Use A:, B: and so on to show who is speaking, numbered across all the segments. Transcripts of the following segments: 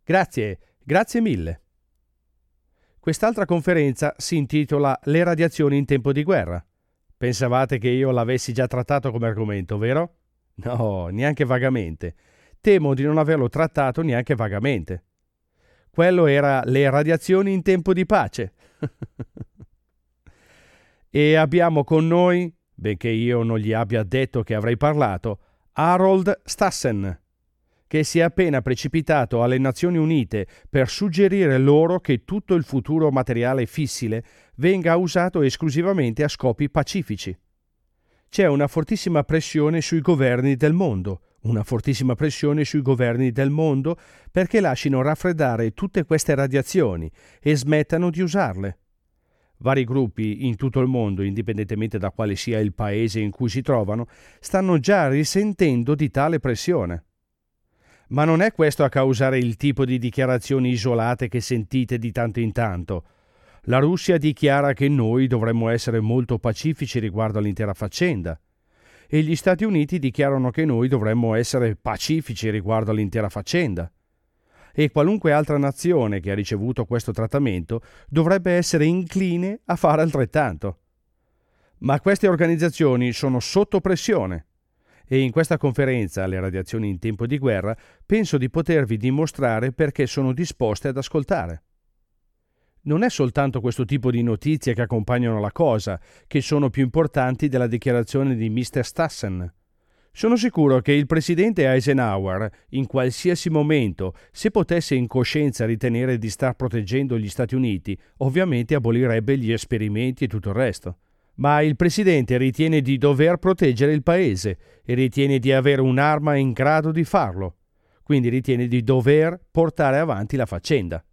A: Grazie mille. Quest'altra conferenza si intitola Le radiazioni in tempo di guerra. Pensavate che io l'avessi già trattato come argomento, vero? No, neanche vagamente. Temo di non averlo trattato neanche vagamente. Quello era le radiazioni in tempo di pace. E abbiamo con noi, benché io non gli abbia detto che avrei parlato, Harold Stassen, che si è appena precipitato alle Nazioni Unite per suggerire loro che tutto il futuro materiale fissile venga usato esclusivamente a scopi pacifici. C'è una fortissima pressione sui governi del mondo, perché lasciano raffreddare tutte queste radiazioni e smettano di usarle. Vari gruppi in tutto il mondo, indipendentemente da quale sia il paese in cui si trovano, stanno già risentendo di tale pressione. Ma non è questo a causare il tipo di dichiarazioni isolate che sentite di tanto in tanto. La Russia dichiara che noi dovremmo essere molto pacifici riguardo all'intera faccenda. E gli Stati Uniti dichiarano che noi dovremmo essere pacifici riguardo all'intera faccenda. E qualunque altra nazione che ha ricevuto questo trattamento dovrebbe essere incline a fare altrettanto. Ma queste organizzazioni sono sotto pressione. E in questa conferenza, Le radiazioni in tempo di guerra, penso di potervi dimostrare perché sono disposte ad ascoltare. Non è soltanto questo tipo di notizie che accompagnano la cosa, che sono più importanti della dichiarazione di Mr. Stassen. Sono sicuro che il presidente Eisenhower, in qualsiasi momento, se potesse in coscienza ritenere di star proteggendo gli Stati Uniti, ovviamente abolirebbe gli esperimenti e tutto il resto. Ma il presidente ritiene di dover proteggere il paese e ritiene di avere un'arma in grado di farlo. Quindi ritiene di dover portare avanti la faccenda.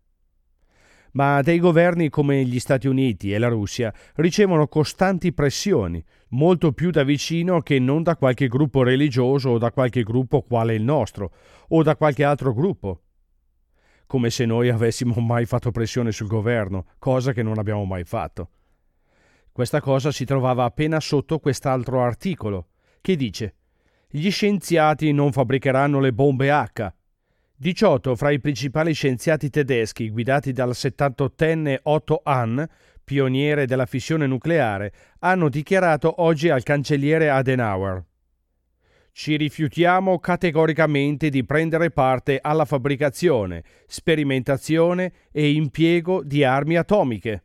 A: Ma dei governi come gli Stati Uniti e la Russia ricevono costanti pressioni, molto più da vicino che non da qualche gruppo religioso o da qualche gruppo quale il nostro, o da qualche altro gruppo. Come se noi avessimo mai fatto pressione sul governo, cosa che non abbiamo mai fatto. Questa cosa si trovava appena sotto quest'altro articolo, che dice: gli scienziati non fabbricheranno le bombe H. 18 fra i principali scienziati tedeschi, guidati dal 78enne Otto Hahn, pioniere della fissione nucleare, hanno dichiarato oggi al cancelliere Adenauer: ci rifiutiamo categoricamente di prendere parte alla fabbricazione, sperimentazione e impiego di armi atomiche.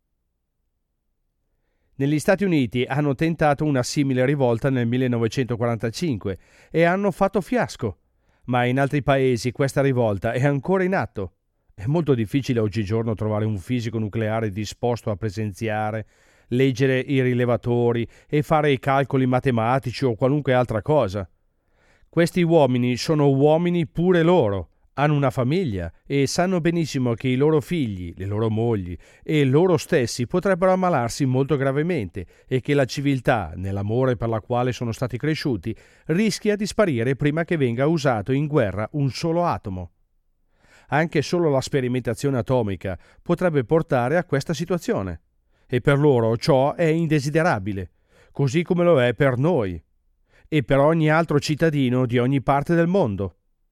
A: Negli Stati Uniti hanno tentato una simile rivolta nel 1945 e hanno fatto fiasco, ma in altri paesi questa rivolta è ancora in atto. È molto difficile oggigiorno trovare un fisico nucleare disposto a presenziare, leggere i rilevatori e fare i calcoli matematici o qualunque altra cosa. Questi uomini sono uomini pure loro. Hanno una famiglia e sanno benissimo che i loro figli, le loro mogli e loro stessi potrebbero ammalarsi molto gravemente e che la civiltà, nell'amore per la quale sono stati cresciuti, rischia di sparire prima che venga usato in guerra un solo atomo. Anche solo la sperimentazione atomica potrebbe portare a questa situazione, e per loro ciò è indesiderabile, così come lo è per noi e per ogni altro cittadino di ogni parte del mondo.